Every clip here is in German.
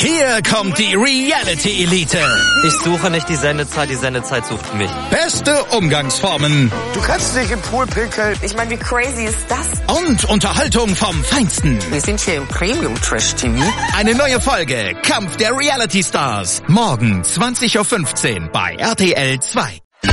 Hier kommt die Reality-Elite. Ich suche nicht die Sendezeit sucht mich. Beste Umgangsformen. Du kannst nicht im Pool pinkeln. Ich meine, wie crazy ist das? Und Unterhaltung vom Feinsten. Wir sind hier im Premium-Trash-TV. Eine neue Folge Kampf der Reality-Stars. Morgen 20.15 Uhr bei RTL 2.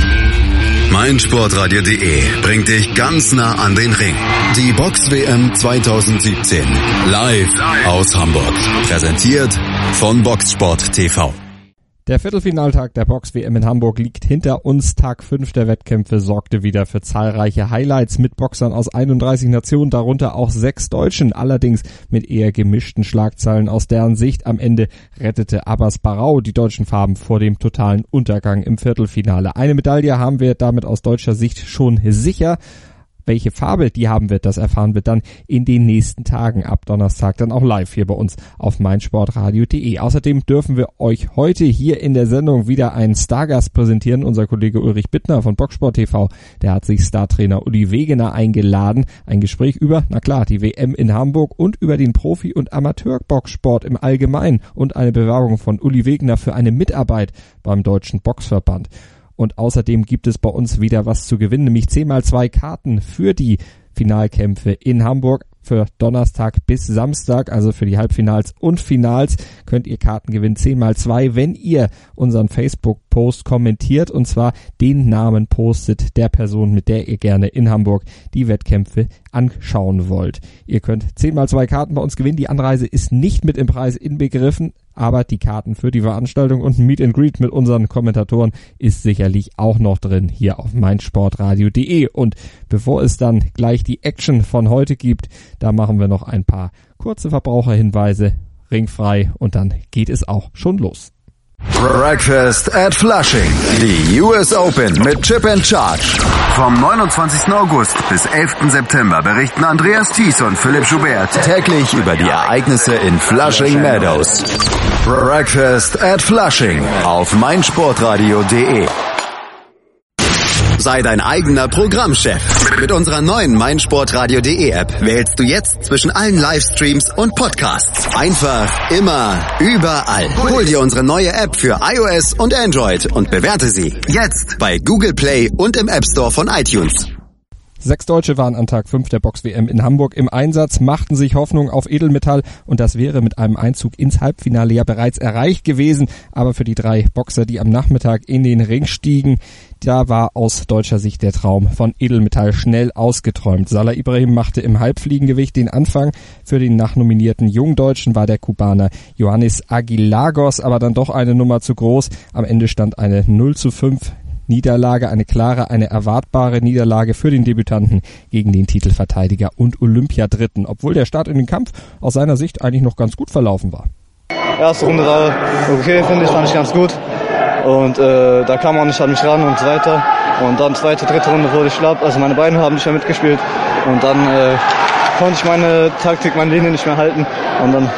meinsportradio.de bringt dich ganz nah an den Ring. Die Box-WM 2017. Live aus Hamburg. Präsentiert von Boxsport TV. Der Viertelfinaltag der Box-WM in Hamburg liegt hinter uns. Tag 5 der Wettkämpfe sorgte wieder für zahlreiche Highlights mit Boxern aus 31 Nationen, darunter auch 6 Deutschen, allerdings mit eher gemischten Schlagzeilen aus deren Sicht. Am Ende rettete Abbas Barao die deutschen Farben vor dem totalen Untergang im Viertelfinale. Eine Medaille haben wir damit aus deutscher Sicht schon sicher. Welche Farbe die haben wird, das erfahren wir dann in den nächsten Tagen, ab Donnerstag dann auch live hier bei uns auf meinsportradio.de. Außerdem dürfen wir euch heute hier in der Sendung wieder einen Stargast präsentieren. Unser Kollege Ulrich Bittner von Boxsport TV, der hat sich Startrainer Uli Wegener eingeladen. Ein Gespräch über, na klar, die WM in Hamburg und über den Profi- und Amateurboxsport im Allgemeinen und eine Bewerbung von Uli Wegener für eine Mitarbeit beim Deutschen Boxverband. Und außerdem gibt es bei uns wieder was zu gewinnen, nämlich 10x2 Karten für die Finalkämpfe in Hamburg. Für Donnerstag bis Samstag, also für die Halbfinals und Finals, könnt ihr Karten gewinnen, 10x2, wenn ihr unseren Facebook-Post kommentiert und zwar den Namen postet der Person, mit der ihr gerne in Hamburg die Wettkämpfe anschauen wollt. Ihr könnt 10x2 Karten bei uns gewinnen. Die Anreise ist nicht mit im Preis inbegriffen, aber die Karten für die Veranstaltung und ein Meet and Greet mit unseren Kommentatoren ist sicherlich auch noch drin hier auf meinsportradio.de. Und bevor es dann gleich die Action von heute gibt, da machen wir noch ein paar kurze Verbraucherhinweise, ringfrei, und dann geht es auch schon los. Breakfast at Flushing. Die US Open mit Chip and Charge. Vom 29. August bis 11. September berichten Andreas Thies und Philipp Joubert täglich über die Ereignisse in Flushing Meadows. Breakfast at Flushing auf meinsportradio.de. Sei dein eigener Programmchef. Mit unserer neuen meinsportradio.de App wählst du jetzt zwischen allen Livestreams und Podcasts. Einfach, immer, überall. Hol dir unsere neue App für iOS und Android und bewerte sie jetzt bei Google Play und im App Store von iTunes. 6 Deutsche waren an Tag 5 der Box-WM in Hamburg im Einsatz, machten sich Hoffnung auf Edelmetall und das wäre mit einem Einzug ins Halbfinale ja bereits erreicht gewesen. Aber für die 3 Boxer, die am Nachmittag in den Ring stiegen, da war aus deutscher Sicht der Traum von Edelmetall schnell ausgeträumt. Salah Ibrahim machte im Halbfliegengewicht den Anfang. Für den nachnominierten Jungdeutschen war der Kubaner Ioannis Aguilagos aber dann doch eine Nummer zu groß. Am Ende stand eine 0:5 Niederlage, eine klare, eine erwartbare Niederlage für den Debütanten gegen den Titelverteidiger und Olympiadritten, obwohl der Start in den Kampf aus seiner Sicht eigentlich noch ganz gut verlaufen war. Erste Runde war okay, finde ich, fand ich ganz gut. Und da kam auch nicht an mich ran und so weiter. Und dann zweite, dritte Runde wurde ich schlapp, also meine Beine haben nicht mehr mitgespielt. Und dann konnte ich meine Taktik, meine Linie nicht mehr halten. Und dann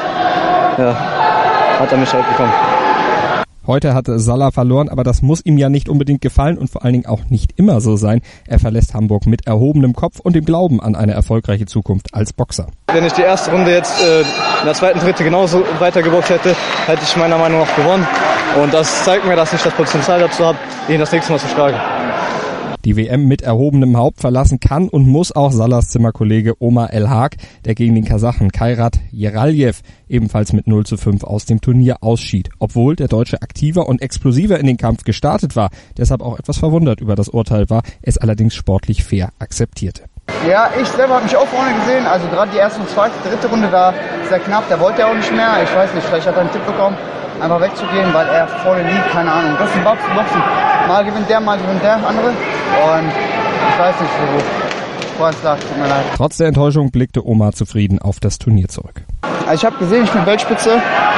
hat er mich halt bekommen. Heute hat Salah verloren, aber das muss ihm ja nicht unbedingt gefallen und vor allen Dingen auch nicht immer so sein. Er verlässt Hamburg mit erhobenem Kopf und dem Glauben an eine erfolgreiche Zukunft als Boxer. Wenn ich die erste Runde jetzt in der zweiten, dritten genauso weitergeboxt hätte, hätte ich meiner Meinung nach gewonnen. Und das zeigt mir, dass ich das Potenzial dazu habe, ihn das nächste Mal zu schlagen. Die WM mit erhobenem Haupt verlassen kann und muss auch Salahs Zimmerkollege Omar El-Haag, der gegen den Kasachen Kairat Yeraljev ebenfalls mit 0:5 aus dem Turnier ausschied. Obwohl der Deutsche aktiver und explosiver in den Kampf gestartet war, deshalb auch etwas verwundert über das Urteil war, es allerdings sportlich fair akzeptierte. Ja, ich selber habe mich auch vorne gesehen, also gerade die erste und zweite, dritte Runde da sehr knapp, der wollte ja auch nicht mehr, ich weiß nicht, vielleicht hat er einen Tipp bekommen, einfach wegzugehen, weil er vorne liegt, keine Ahnung. Das ist Boxen. Mal gewinnt der andere und ich weiß nicht, wo es lag, tut mir leid. Trotz der Enttäuschung blickte Omar zufrieden auf das Turnier zurück. Also ich habe gesehen, ich bin Weltspitze,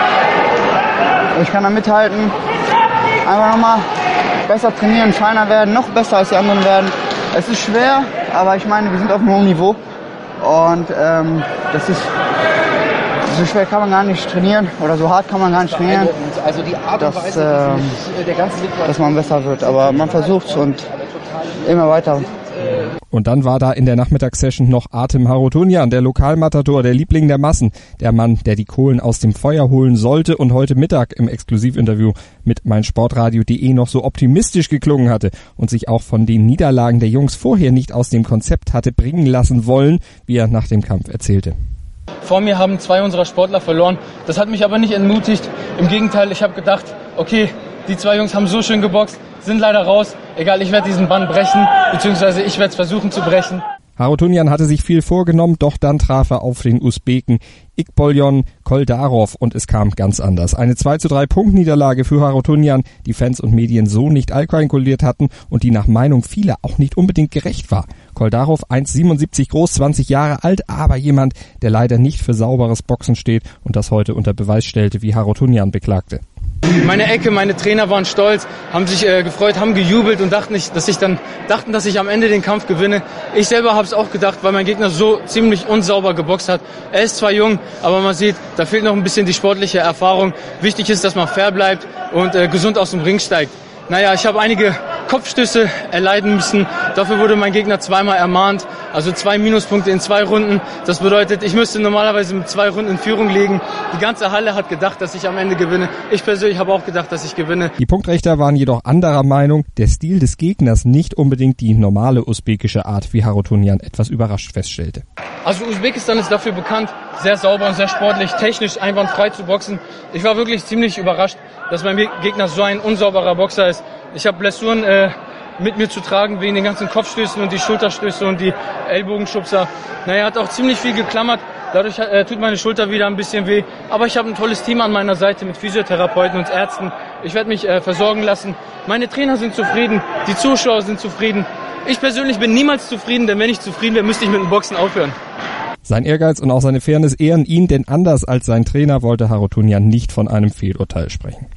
ich kann da mithalten, einfach nochmal besser trainieren, feiner werden, noch besser als die anderen werden. Es ist schwer, aber ich meine, wir sind auf einem hohen Niveau und das ist so schwer kann man gar nicht trainieren oder so hart kann man gar nicht trainieren, also die Art und Weise, dass man besser wird. Aber man versucht es und immer weiter. Und dann war da in der Nachmittagssession noch Artem Harutyunyan, der Lokalmatador, der Liebling der Massen, der Mann, der die Kohlen aus dem Feuer holen sollte und heute Mittag im Exklusivinterview mit meinsportradio.de noch so optimistisch geklungen hatte und sich auch von den Niederlagen der Jungs vorher nicht aus dem Konzept hatte bringen lassen wollen, wie er nach dem Kampf erzählte. Vor mir haben 2 unserer Sportler verloren. Das hat mich aber nicht entmutigt. Im Gegenteil, ich habe gedacht, okay, die 2 Jungs haben so schön geboxt, sind leider raus. Egal, ich werde diesen Bann brechen, beziehungsweise ich werde es versuchen zu brechen. Harutyunyan hatte sich viel vorgenommen, doch dann traf er auf den Usbeken Iqboljon Koldarov und es kam ganz anders. Eine 2:3 Punktniederlage für Harutyunyan, die Fans und Medien so nicht einkalkuliert hatten und die nach Meinung vieler auch nicht unbedingt gerecht war. Koldarov 1,77 groß, 20 Jahre alt, aber jemand, der leider nicht für sauberes Boxen steht und das heute unter Beweis stellte, wie Harutyunyan beklagte. Meine Ecke, meine Trainer waren stolz, haben sich gefreut, haben gejubelt und dachten, dass ich am Ende den Kampf gewinne. Ich selber habe es auch gedacht, weil mein Gegner so ziemlich unsauber geboxt hat. Er ist zwar jung, aber man sieht, da fehlt noch ein bisschen die sportliche Erfahrung. Wichtig ist, dass man fair bleibt und gesund aus dem Ring steigt. Naja, ich habe einige Kopfstöße erleiden müssen. Dafür wurde mein Gegner 2-mal ermahnt. Also 2 Minuspunkte in 2 Runden. Das bedeutet, ich müsste normalerweise mit 2 Runden in Führung liegen. Die ganze Halle hat gedacht, dass ich am Ende gewinne. Ich persönlich habe auch gedacht, dass ich gewinne. Die Punktrichter waren jedoch anderer Meinung. Der Stil des Gegners nicht unbedingt die normale usbekische Art, wie Harutyunyan etwas überrascht feststellte. Also Usbekistan ist dafür bekannt, sehr sauber und sehr sportlich, technisch einwandfrei zu boxen. Ich war wirklich ziemlich überrascht, dass mein Gegner so ein unsauberer Boxer ist. Ich habe Blessuren mit mir zu tragen wegen den ganzen Kopfstößen und die Schulterstöße und die Ellbogenschubser. Naja, er hat auch ziemlich viel geklammert. Dadurch tut meine Schulter wieder ein bisschen weh. Aber ich habe ein tolles Team an meiner Seite mit Physiotherapeuten und Ärzten. Ich werde mich versorgen lassen. Meine Trainer sind zufrieden, die Zuschauer sind zufrieden. Ich persönlich bin niemals zufrieden, denn wenn ich zufrieden wäre, müsste ich mit dem Boxen aufhören. Sein Ehrgeiz und auch seine Fairness ehren ihn, denn anders als sein Trainer wollte Harutyunyan nicht von einem Fehlurteil sprechen.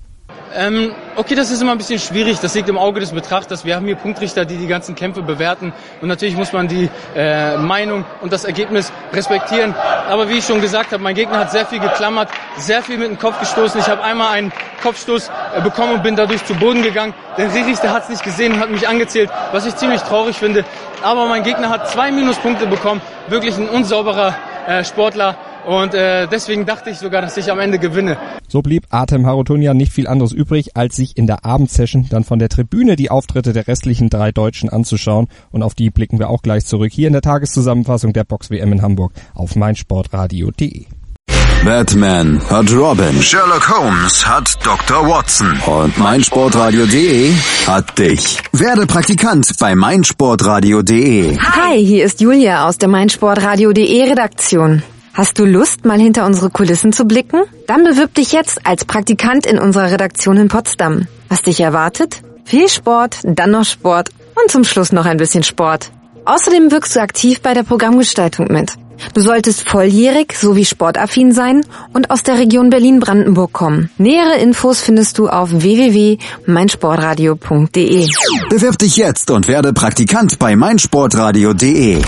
Okay, das ist immer ein bisschen schwierig, das liegt im Auge des Betrachters. Wir haben hier Punktrichter, die ganzen Kämpfe bewerten und natürlich muss man die Meinung und das Ergebnis respektieren. Aber wie ich schon gesagt habe, mein Gegner hat sehr viel geklammert, sehr viel mit dem Kopf gestoßen. Ich habe einmal einen Kopfstoß bekommen und bin dadurch zu Boden gegangen. Der Richter hat es nicht gesehen und hat mich angezählt, was ich ziemlich traurig finde. Aber mein Gegner hat 2 Minuspunkte bekommen, wirklich ein unsauberer Sportler. Und deswegen dachte ich sogar, dass ich am Ende gewinne. So blieb Artem Harutyunyan nicht viel anderes übrig, als sich in der Abendsession dann von der Tribüne die Auftritte der restlichen 3 Deutschen anzuschauen. Und auf die blicken wir auch gleich zurück hier in der Tageszusammenfassung der Box-WM in Hamburg auf meinsportradio.de. Batman hat Robin, Sherlock Holmes hat Dr. Watson und meinsportradio.de hat dich. Werde Praktikant bei meinsportradio.de. Hi, hier ist Julia aus der meinsportradio.de Redaktion. Hast du Lust, mal hinter unsere Kulissen zu blicken? Dann bewirb dich jetzt als Praktikant in unserer Redaktion in Potsdam. Was dich erwartet? Viel Sport, dann noch Sport und zum Schluss noch ein bisschen Sport. Außerdem wirkst du aktiv bei der Programmgestaltung mit. Du solltest volljährig sowie sportaffin sein und aus der Region Berlin-Brandenburg kommen. Nähere Infos findest du auf www.meinsportradio.de. Bewirb dich jetzt und werde Praktikant bei meinsportradio.de.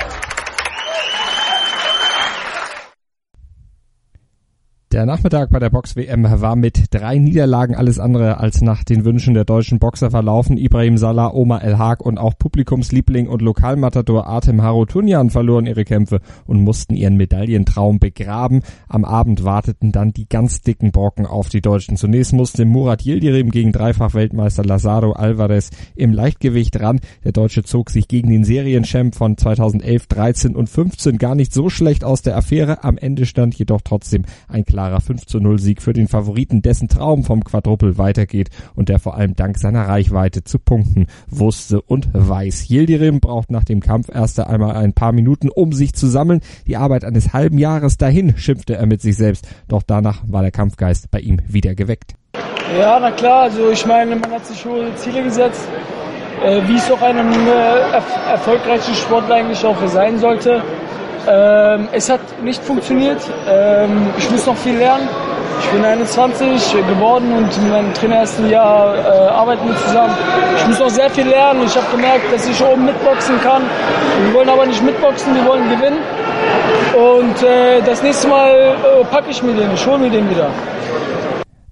Der Nachmittag bei der Box-WM war mit 3 Niederlagen alles andere als nach den Wünschen der deutschen Boxer verlaufen. Ibrahim Salah, Omar El Haag und auch Publikumsliebling und Lokalmatador Artem Harutyunyan verloren ihre Kämpfe und mussten ihren Medaillentraum begraben. Am Abend warteten dann die ganz dicken Brocken auf die Deutschen. Zunächst musste Murat Yildirim gegen Dreifach-Weltmeister Lazaro Alvarez im Leichtgewicht ran. Der Deutsche zog sich gegen den Serienchamp von 2011, 13 und 15 gar nicht so schlecht aus der Affäre. Am Ende stand jedoch trotzdem ein klarer 5:0 Sieg für den Favoriten, dessen Traum vom Quadruple weitergeht und der vor allem dank seiner Reichweite zu punkten wusste und weiß. Yildirim braucht nach dem Kampf erst einmal ein paar Minuten, um sich zu sammeln. Die Arbeit eines halben Jahres dahin, schimpfte er mit sich selbst. Doch danach war der Kampfgeist bei ihm wieder geweckt. Ja, na klar, also ich meine, man hat sich hohe Ziele gesetzt, wie es auch einem erfolgreichen Sportler eigentlich auch sein sollte. Es hat nicht funktioniert. Ich muss noch viel lernen. Ich bin 21 geworden und in meinem Trainerersten Jahr arbeiten wir zusammen. Ich muss noch sehr viel lernen. Ich habe gemerkt, dass ich oben mitboxen kann. Wir wollen aber nicht mitboxen, wir wollen gewinnen. Und das nächste Mal packe ich mir den, ich hole mir den wieder.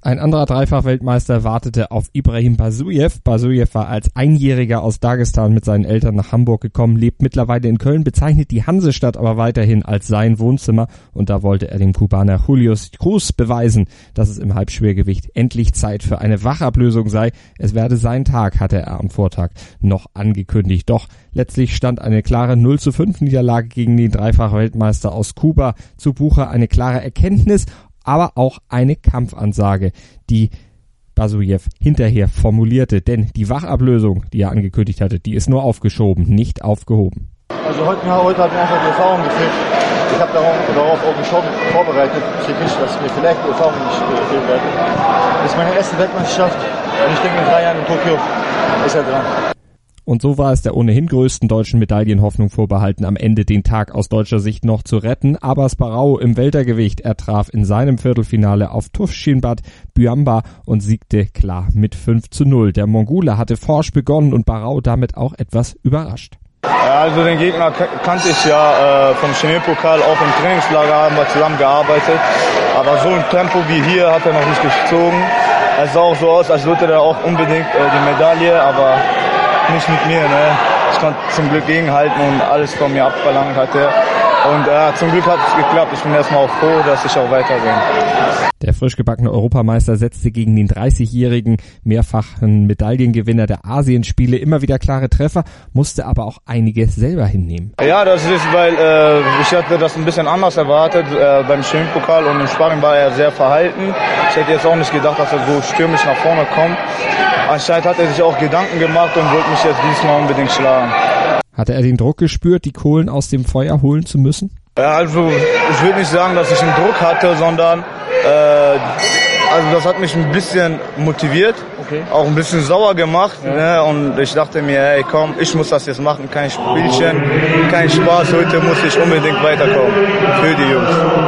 Ein anderer Dreifach-Weltmeister wartete auf Ibrahim Basuyev. Basuyev war als Einjähriger aus Dagestan mit seinen Eltern nach Hamburg gekommen, lebt mittlerweile in Köln, bezeichnet die Hansestadt aber weiterhin als sein Wohnzimmer. Und da wollte er dem Kubaner Julius Cruz beweisen, dass es im Halbschwergewicht endlich Zeit für eine Wachablösung sei. Es werde sein Tag, hatte er am Vortag noch angekündigt. Doch letztlich stand eine klare 0:5 Niederlage gegen den Dreifach-Weltmeister aus Kuba zu Buche, eine klare Erkenntnis, aber auch eine Kampfansage, die Basuyev hinterher formulierte. Denn die Wachablösung, die er angekündigt hatte, die ist nur aufgeschoben, nicht aufgehoben. Also heute hat mir einfach die Erfahrung gefehlt. Ich habe darauf auch schon vorbereitet, dass mir vielleicht die Erfahrung nicht fehlen wird. Das ist meine erste Weltmeisterschaft und ich denke in 3 Jahren in Tokio ist er dran. Und so war es der ohnehin größten deutschen Medaillenhoffnung vorbehalten, am Ende den Tag aus deutscher Sicht noch zu retten. Abbas Barao im Weltergewicht, er traf in seinem Viertelfinale auf Tufshinbat Byamba und siegte klar mit 5:0. Der Mongole hatte forsch begonnen und Barao damit auch etwas überrascht. Also den Gegner kannte ich ja vom Chemie-Pokal, auch im Trainingslager haben wir zusammengearbeitet. Aber so ein Tempo wie hier hat er noch nicht gezogen. Es sah auch so aus, als würde er auch unbedingt die Medaille, aber nicht mit mir, ne? Ich konnte zum Glück gegenhalten und alles von mir abverlangt hatte. Und zum Glück hat es geklappt. Ich bin erstmal auch froh, dass ich auch weiter bin. Der frisch gebackene Europameister setzte gegen den 30-jährigen mehrfachen Medaillengewinner der Asienspiele immer wieder klare Treffer, musste aber auch einige selber hinnehmen. Ja, das ist, weil ich hatte das ein bisschen anders erwartet. Beim Chemie-Pokal und im Sparring war er sehr verhalten. Ich hätte jetzt auch nicht gedacht, dass er so stürmisch nach vorne kommt. Anscheinend hat er sich auch Gedanken gemacht und wollte mich jetzt diesmal unbedingt schlagen. Hatte er den Druck gespürt, die Kohlen aus dem Feuer holen zu müssen? Ja, also ich würde nicht sagen, dass ich einen Druck hatte, sondern also das hat mich ein bisschen motiviert, auch ein bisschen sauer gemacht. Ja. Ne? Und ich dachte mir, hey komm, ich muss das jetzt machen, kein Spielchen, kein Spaß, heute muss ich unbedingt weiterkommen für die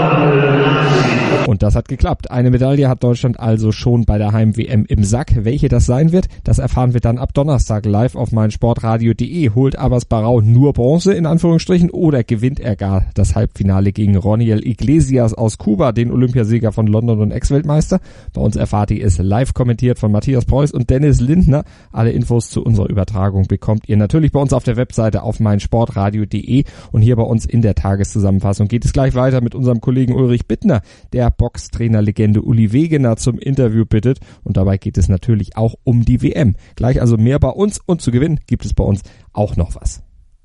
Jungs. Und das hat geklappt. Eine Medaille hat Deutschland also schon bei der Heim-WM im Sack. Welche das sein wird, das erfahren wir dann ab Donnerstag live auf meinsportradio.de. Holt Abbas Barao nur Bronze in Anführungsstrichen oder gewinnt er gar das Halbfinale gegen Roniel Iglesias aus Kuba, den Olympiasieger von London und Ex-Weltmeister? Bei uns erfahrt ihr es live kommentiert von Matthias Preuß und Dennis Lindner. Alle Infos zu unserer Übertragung bekommt ihr natürlich bei uns auf der Webseite auf meinsportradio.de und hier bei uns in der Tageszusammenfassung geht es gleich weiter mit unserem Kollegen Ulrich Bittner, der Boxtrainerlegende Uli Wegener zum Interview bittet und dabei geht es natürlich auch um die WM. Gleich also mehr bei uns und zu gewinnen gibt es bei uns auch noch was.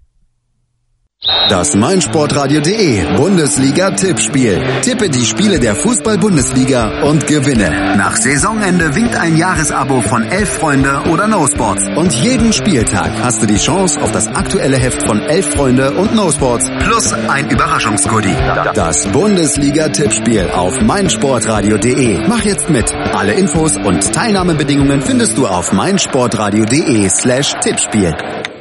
Das meinsportradio.de Bundesliga-Tippspiel. Tippe die Spiele der Fußball-Bundesliga und gewinne. Nach Saisonende winkt ein Jahresabo von 11 Freunde oder No Sports. Und jeden Spieltag hast du die Chance auf das aktuelle Heft von 11 Freunde und No Sports plus ein Überraschungsgoodie. Das Bundesliga-Tippspiel auf meinsportradio.de. Mach jetzt mit. Alle Infos und Teilnahmebedingungen findest du auf meinsportradio.de/Tippspiel.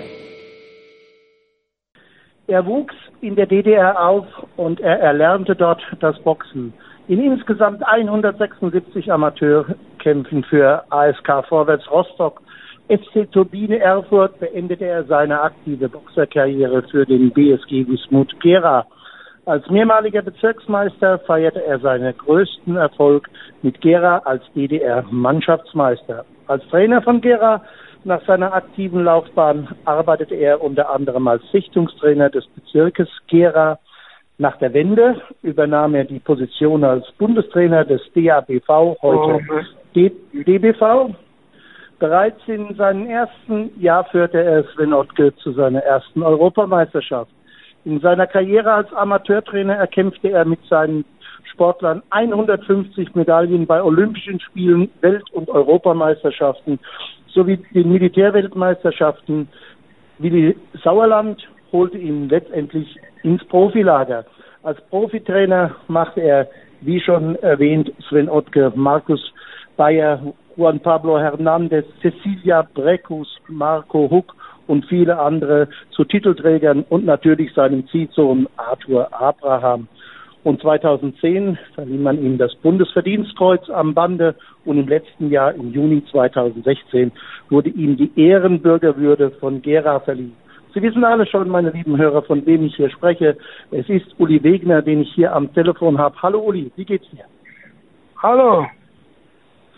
Er wuchs in der DDR auf und er erlernte dort das Boxen. In insgesamt 176 Amateurkämpfen für ASK Vorwärts Rostock, FC Turbine Erfurt beendete er seine aktive Boxerkarriere für den BSG Wismut Gera. Als mehrmaliger Bezirksmeister feierte er seinen größten Erfolg mit Gera als DDR-Mannschaftsmeister. Als Trainer von Gera nach seiner aktiven Laufbahn arbeitete er unter anderem als Sichtungstrainer des Bezirkes Gera. Nach der Wende übernahm er die Position als Bundestrainer des DABV, heute DBV. Bereits in seinem ersten Jahr führte er Sven Ottke zu seiner ersten Europameisterschaft. In seiner Karriere als Amateurtrainer erkämpfte er mit seinen Sportlern 150 Medaillen bei Olympischen Spielen, Welt- und Europameisterschaften sowie den Militärweltmeisterschaften. Willi Sauerland holte ihn letztendlich ins Profilager. Als Profitrainer machte er, wie schon erwähnt, Sven Ottke, Markus Bayer, Juan Pablo Hernandez, Cecilia Breckus, Marco Huck und viele andere zu Titelträgern und natürlich seinem Ziehsohn Arthur Abraham. Und 2010 verlieh man ihm das Bundesverdienstkreuz am Bande und im letzten Jahr, im Juni 2016, wurde ihm die Ehrenbürgerwürde von Gera verliehen. Sie wissen alle schon, meine lieben Hörer, von wem ich hier spreche. Es ist Uli Wegener, den ich hier am Telefon habe. Hallo Uli, wie geht's dir? Hallo.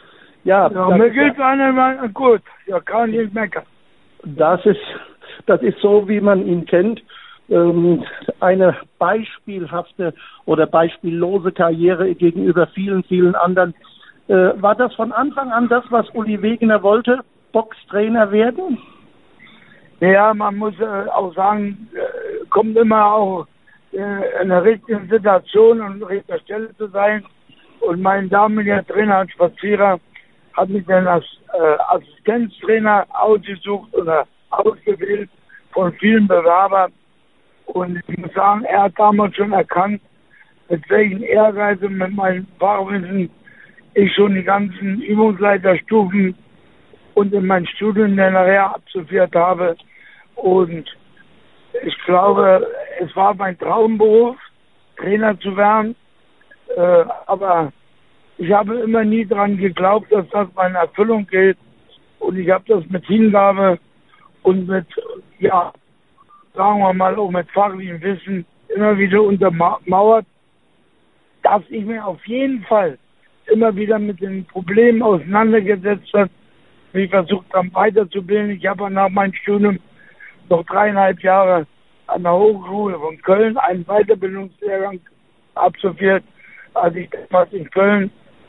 Ja, mir geht's einer gut. Ja, kann nicht meckern. Das ist so, wie man ihn kennt. Eine beispielhafte oder beispiellose Karriere gegenüber vielen, vielen anderen. War das von Anfang an das, was Uli Wegener wollte? Boxtrainer werden? Ja, man muss auch sagen, kommt immer auch in der richtigen Situation und an richtiger Stelle zu sein. Und mein damaliger Trainer als Spazierer hat mich dann als Assistenztrainer ausgesucht oder ausgewählt von vielen Bewerbern. Und ich muss sagen, er hat damals schon erkannt, mit welchen Ehrgeiz und mit meinem Fachwissen ich schon die ganzen Übungsleiterstufen und in meinem Studium dann nachher absolviert habe. Und ich glaube, es war mein Traumberuf, Trainer zu werden. Aber ich habe immer nie daran geglaubt, dass das meine Erfüllung geht. Und ich habe das mit Hingabe und mit, ja, sagen wir mal, auch mit fachlichem Wissen immer wieder untermauert, dass ich mir auf jeden Fall immer wieder mit den Problemen auseinandergesetzt habe, wie ich versucht habe weiterzubilden. Ich habe nach meinem Studium noch 3,5 Jahre an der Hochschule von Köln einen Weiterbildungslehrgang absolviert, als ich damals in Köln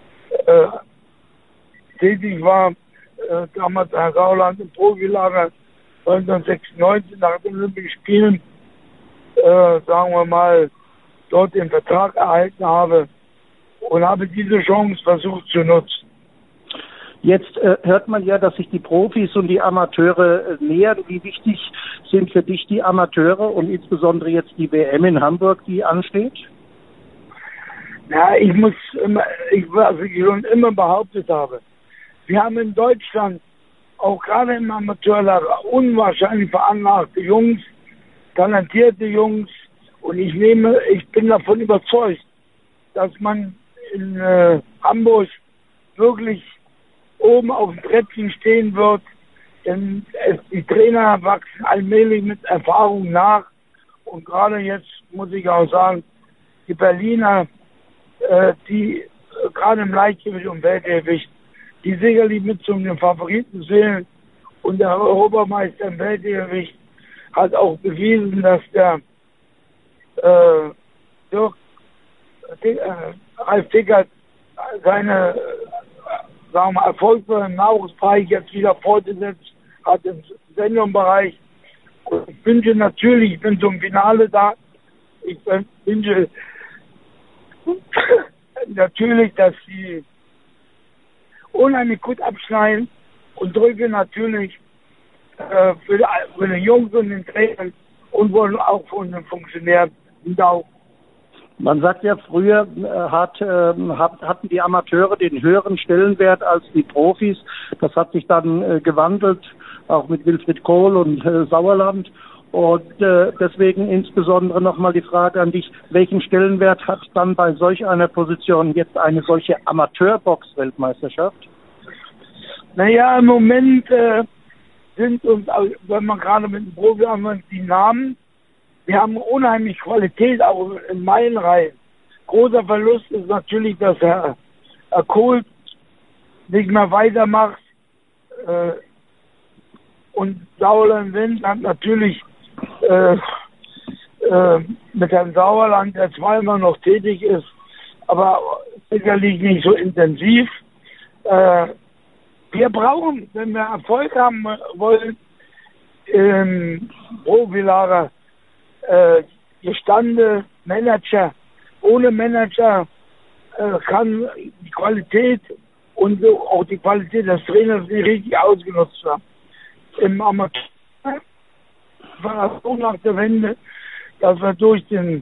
tätig war, damals in Sauerland im Profilager 1996 nach den Olympischen Spielen, sagen wir mal, dort den Vertrag erhalten habe und habe diese Chance versucht zu nutzen. Jetzt hört man ja, dass sich die Profis und die Amateure nähern. Wie wichtig sind für dich die Amateure und insbesondere jetzt die WM in Hamburg, die ansteht? Ja, ich schon immer behauptet habe, wir haben in Deutschland auch gerade im Amateurlager unwahrscheinlich veranlagte Jungs, talentierte Jungs, und ich bin davon überzeugt, dass man in Hamburg wirklich oben auf dem Treppchen stehen wird, denn die Trainer wachsen allmählich mit Erfahrung nach, und gerade jetzt muss ich auch sagen, die Berliner, die gerade im Leichtgewicht und Weltgewicht, die sicherlich mit zu den Favoriten zählen, und der Europameister im Weltgewicht hat auch bewiesen, dass der Ralf Dickert seine erfolgreichen Nahrungsbereich jetzt wieder fortgesetzt hat im Seniorbereich. Und ich wünsche natürlich, ich bin zum Finale da, ich wünsche natürlich, dass sie unheimlich gut abschneiden, und drücke natürlich für den Jungs und den Trainern und wohl auch von den Funktionären einen Daumen. Man sagt ja, früher hatten die Amateure den höheren Stellenwert als die Profis. Das hat sich dann gewandelt, auch mit Wilfried Kohl und Sauerland. Und deswegen insbesondere nochmal die Frage an dich, welchen Stellenwert hat dann bei solch einer Position jetzt eine solche Amateurbox-Weltmeisterschaft? Naja, im Moment sind uns, wenn man gerade mit dem Profi anfängt, die Namen, wir haben unheimlich Qualität auch in meinen Reihen. Großer Verlust ist natürlich, dass Herr Kohl nicht mehr weitermacht. Und Sauerland Wind hat natürlich mit Herrn Sauerland, der zweimal noch tätig ist, aber sicherlich nicht so intensiv. Wir brauchen, wenn wir Erfolg haben wollen, im Profilager, gestandene Manager. Ohne Manager kann die Qualität und auch die Qualität des Trainers nicht richtig ausgenutzt werden. Im Amateur war das so nach der Wende, dass wir durch die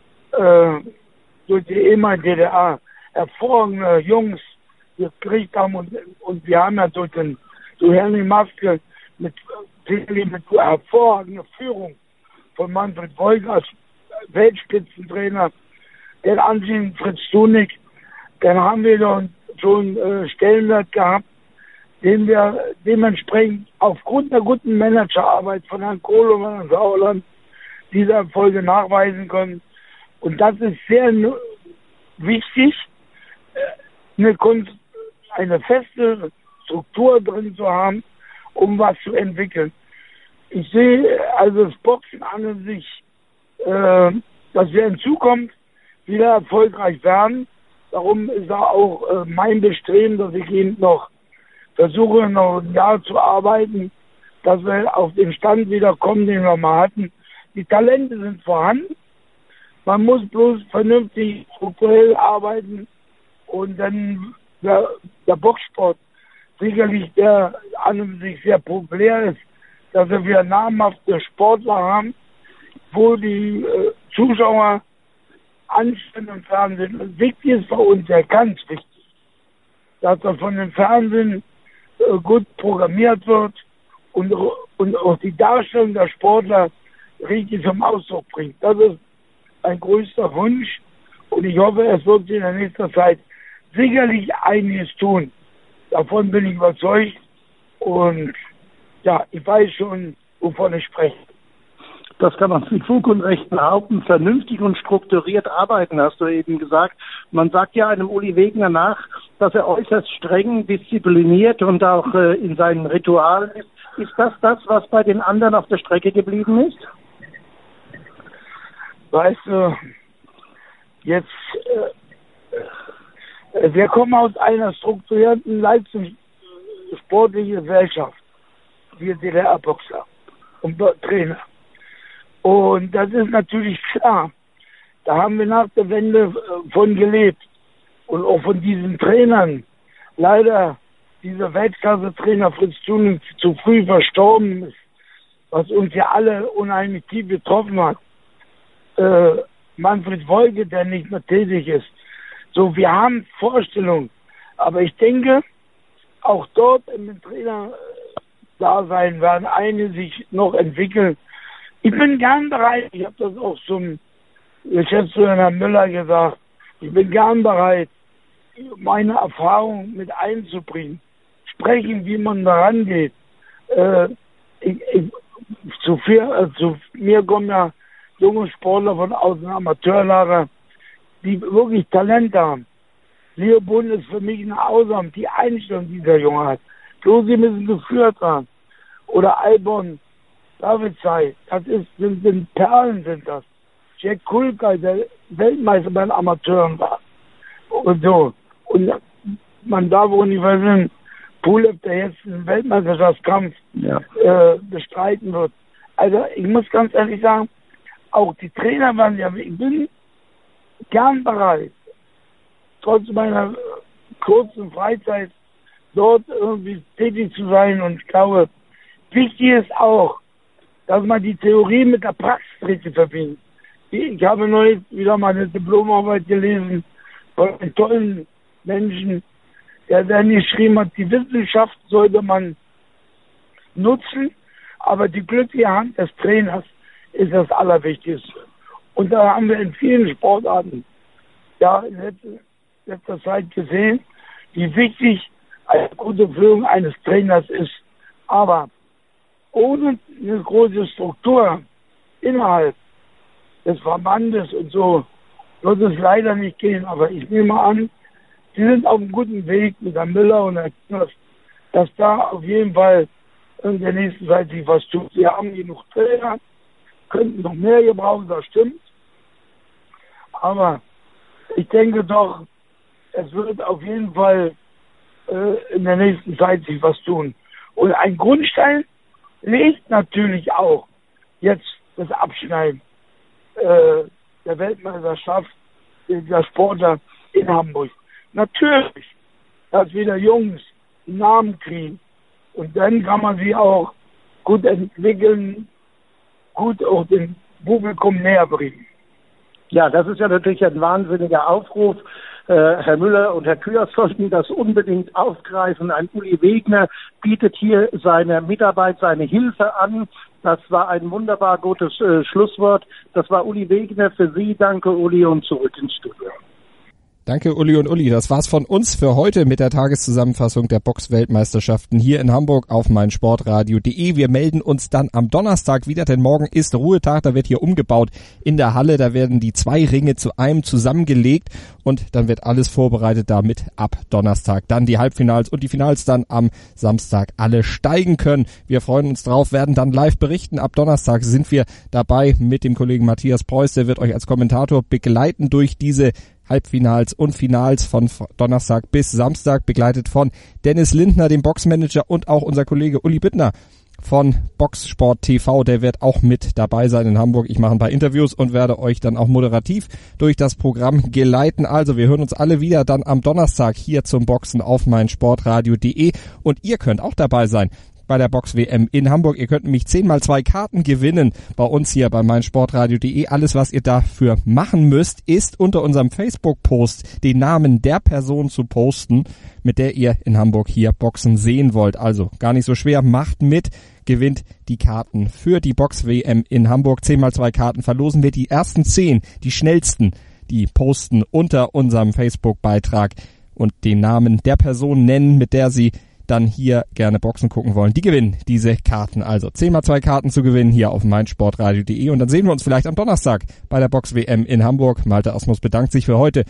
ehemalige DDR hervorragende Jungs gekriegt haben, und wir haben ja durch Henry Maske mit hervorragender Führung von Manfred Voigt als Weltspitzentrainer, den anziehenden Fritz Tunig, dann haben wir doch schon Stellenwert gehabt, den wir dementsprechend aufgrund der guten Managerarbeit von Herrn Kohl und Herrn Sauerland diese Erfolge nachweisen können. Und das ist sehr wichtig, eine feste Struktur drin zu haben, um was zu entwickeln. Ich sehe also das Boxen an und sich, dass wir in Zukunft wieder erfolgreich werden. Darum ist auch mein Bestreben, dass ich eben noch versuche, noch ein Jahr zu arbeiten, dass wir auf den Stand wieder kommen, den wir mal hatten. Die Talente sind vorhanden. Man muss bloß vernünftig strukturell arbeiten und dann der Boxsport sicherlich, der an und sich sehr populär ist, dass wir namhafte Sportler haben, wo die Zuschauer anstehen im Fernsehen. Und wichtig ist bei uns ja ganz wichtig, dass das von dem Fernsehen gut programmiert wird und auch die Darstellung der Sportler richtig zum Ausdruck bringt. Das ist ein größter Wunsch und ich hoffe, es wird sich in der nächsten Zeit sicherlich einiges tun. Davon bin ich überzeugt und ja, ich weiß schon, wovon ich spreche. Das kann man mit Fug und Recht behaupten. Vernünftig und strukturiert arbeiten, hast du eben gesagt. Man sagt ja einem Uli Wegner nach, dass er äußerst streng, diszipliniert und auch in seinen Ritualen ist. Ist das, was bei den anderen auf der Strecke geblieben ist? Weißt du, jetzt, wir kommen aus einer strukturierten leistungssportlichen Gesellschaft, wir DDR-Boxer und Trainer. Und das ist natürlich klar. Da haben wir nach der Wende von gelebt. Und auch von diesen Trainern. Leider dieser Weltklasse-Trainer Fritz Thun zu früh verstorben ist, was uns ja alle unheimlich tief getroffen hat. Manfred Wolke, der nicht mehr tätig ist. So, wir haben Vorstellungen. Aber ich denke, auch dort im Trainer-Dasein werden einige sich noch entwickeln. Ich bin gern bereit, ich habe das auch zum Geschäftsführer Herrn Müller gesagt, ich bin gern bereit, meine Erfahrung mit einzubringen, sprechen, wie man da rangeht. Zu mir kommen ja junge Sportler von außen, Amateurlager, die wirklich Talent haben. Leo Bund ist für mich eine Ausnahme, die Einstellung, die dieser Junge hat. Bloß sie müssen geführt werden. Oder Albon, David Sei, sind Perlen, sind das. Jack Kulka, der Weltmeister bei den Amateuren war. Und so. Und man darf auch nicht vergessen, Pulev, der jetzt einen Weltmeisterschaftskampf bestreiten wird. Also ich muss ganz ehrlich sagen, auch die Trainer waren ja, ich bin gern bereit, trotz meiner kurzen Freizeit dort irgendwie tätig zu sein. Und ich glaube, wichtig ist auch, dass man die Theorie mit der Praxis richtig verbindet. Ich habe neulich wieder mal eine Diplomarbeit gelesen von einem tollen Menschen, der dann geschrieben hat, die Wissenschaft sollte man nutzen, aber die glückliche Hand des Trainers ist das Allerwichtigste. Und da haben wir in vielen Sportarten in letzter Zeit gesehen, wie wichtig eine gute Führung eines Trainers ist. Aber ohne eine große Struktur innerhalb des Verbandes und so wird es leider nicht gehen. Aber ich nehme an, sie sind auf einem guten Weg mit Herrn Müller und Herrn Knöss, dass da auf jeden Fall in der nächsten Zeit sich was tut. Sie haben genug Trainer, könnten noch mehr gebrauchen, das stimmt. Aber ich denke doch, es wird auf jeden Fall in der nächsten Zeit sich was tun. Und ein Grundstein legt natürlich auch jetzt das Abschneiden der Weltmeisterschaft der Sportler in Hamburg. Natürlich, dass wieder Jungs Namen kriegen. Und dann kann man sie auch gut entwickeln, gut auch dem Publikum näher bringen. Ja, das ist ja natürlich ein wahnsinniger Aufruf. Herr Müller und Herr Kür sollten das unbedingt aufgreifen. Ein Uli Wegner bietet hier seine Mitarbeit, seine Hilfe an. Das war ein wunderbar gutes Schlusswort. Das war Uli Wegner für Sie. Danke, Uli, und zurück ins Studio. Danke Uli und Uli. Das war's von uns für heute mit der Tageszusammenfassung der Box-Weltmeisterschaften hier in Hamburg auf meinsportradio.de. Wir melden uns dann am Donnerstag wieder, denn morgen ist Ruhetag. Da wird hier umgebaut in der Halle. Da werden die 2 Ringe zu einem zusammengelegt und dann wird alles vorbereitet, damit ab Donnerstag dann die Halbfinals und die Finals dann am Samstag alle steigen können. Wir freuen uns drauf, werden dann live berichten. Ab Donnerstag sind wir dabei mit dem Kollegen Matthias Preuß. Der wird euch als Kommentator begleiten durch diese Halbfinals und Finals von Donnerstag bis Samstag, begleitet von Dennis Lindner, dem Boxmanager, und auch unser Kollege Uli Bittner von Boxsport TV, der wird auch mit dabei sein in Hamburg. Ich mache ein paar Interviews und werde euch dann auch moderativ durch das Programm geleiten. Also wir hören uns alle wieder dann am Donnerstag hier zum Boxen auf meinsportradio.de und ihr könnt auch dabei sein bei der Box-WM in Hamburg. Ihr könnt nämlich 10x2 Karten gewinnen bei uns hier bei meinsportradio.de. Alles, was ihr dafür machen müsst, ist unter unserem Facebook-Post den Namen der Person zu posten, mit der ihr in Hamburg hier Boxen sehen wollt. Also gar nicht so schwer, macht mit, gewinnt die Karten für die Box-WM in Hamburg. 10x2 Karten verlosen wir. Die ersten 10, die schnellsten, die posten unter unserem Facebook-Beitrag und den Namen der Person nennen, mit der sie dann hier gerne Boxen gucken wollen, die gewinnen diese Karten. Also 10x2 Karten zu gewinnen hier auf meinsportradio.de und dann sehen wir uns vielleicht am Donnerstag bei der Box-WM in Hamburg. Malte Asmus bedankt sich für heute.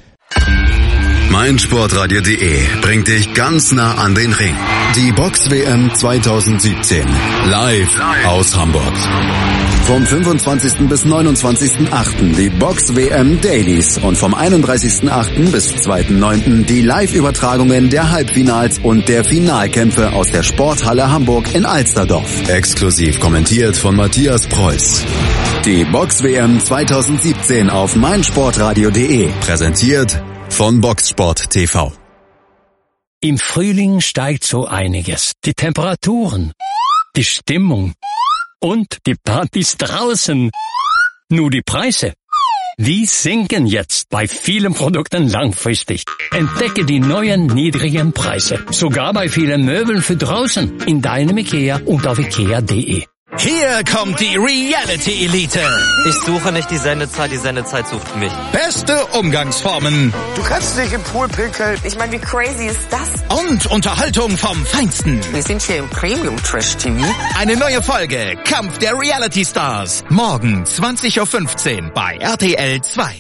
meinsportradio.de bringt dich ganz nah an den Ring. Die Box-WM 2017. Live aus Hamburg. Vom 25. bis 29.8. die Box-WM Dailies und vom 31.8. bis 2.9. die Live-Übertragungen der Halbfinals und der Finalkämpfe aus der Sporthalle Hamburg in Alsterdorf. Exklusiv kommentiert von Matthias Preuß. Die Box-WM 2017 auf meinsportradio.de. Präsentiert von Boxsport TV. Im Frühling steigt so einiges. Die Temperaturen, die Stimmung und die Partys draußen. Nur die Preise, die sinken jetzt bei vielen Produkten langfristig. Entdecke die neuen niedrigen Preise. Sogar bei vielen Möbeln für draußen. In deinem Ikea und auf ikea.de. Hier kommt die Reality Elite. Ich suche nicht die Sendezeit sucht mich. Beste Umgangsformen. Du kannst nicht im Pool pinkeln. Ich meine, wie crazy ist das? Und Unterhaltung vom Feinsten. Wir sind hier im Premium Trash TV. Eine neue Folge Kampf der Reality Stars. Morgen 20.15 Uhr bei RTL 2.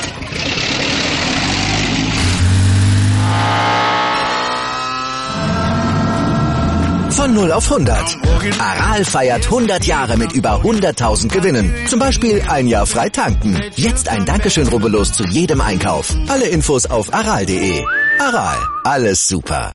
Von 0 auf 100. Aral feiert 100 Jahre mit über 100.000 Gewinnen. Zum Beispiel 1 Jahr frei tanken. Jetzt ein Dankeschön, rubbellos zu jedem Einkauf. Alle Infos auf aral.de. Aral, alles super.